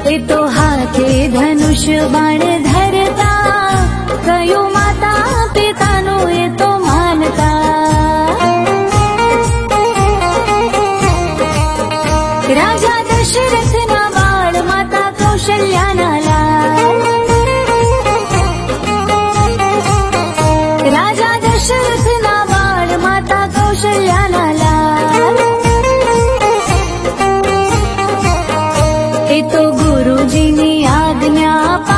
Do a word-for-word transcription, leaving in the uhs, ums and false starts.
ए तो हाथे धनुष बाण धरता, कयो माता पितानो ए तो मानता। राजा दशरथ ना बाळ माता कौशल्या ना लाल, राजा दशरथ ना बाळ माता कौशल्या ना लाल। ए तो गुरुजी नी आज्ञा